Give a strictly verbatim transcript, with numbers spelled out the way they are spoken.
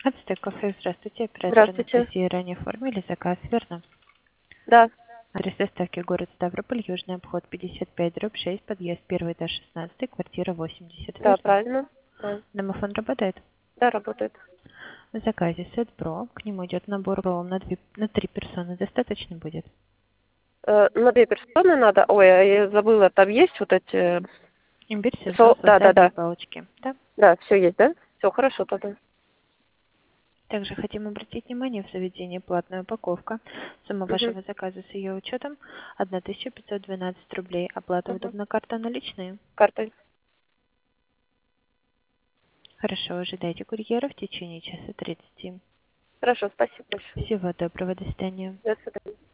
Ацтек кафе, здравствуйте. Оператор Здравствуйте. Анастасия, ранее оформили заказ, верно? Да, Адрес доставки город Ставрополь, Южный обход пятьдесят пять, дробь шесть, подъезд первый этаж шестнадцать, квартира восемьдесят, да, верно? правильно. Да, Домофон работает? да, работает. В заказе сет бро, к нему идет набор ролл на, две, на три персоны, достаточно будет? Э, на две персоны надо. Ой, а я забыла, там есть вот эти. Имбирь, сенсо, Со... Да, да, васаби и да. палочки, да? Да, все есть, да? Все хорошо тогда. Также хотим обратить внимание, в заведении платная упаковка. Сумма Угу. вашего заказа с ее учетом тысяча пятьсот двенадцать рублей. Оплата Угу. удобна карта наличные. Картой. Хорошо, ожидайте курьера в течение часа тридцати. Хорошо, спасибо большое. Всего доброго, до свидания. До свидания.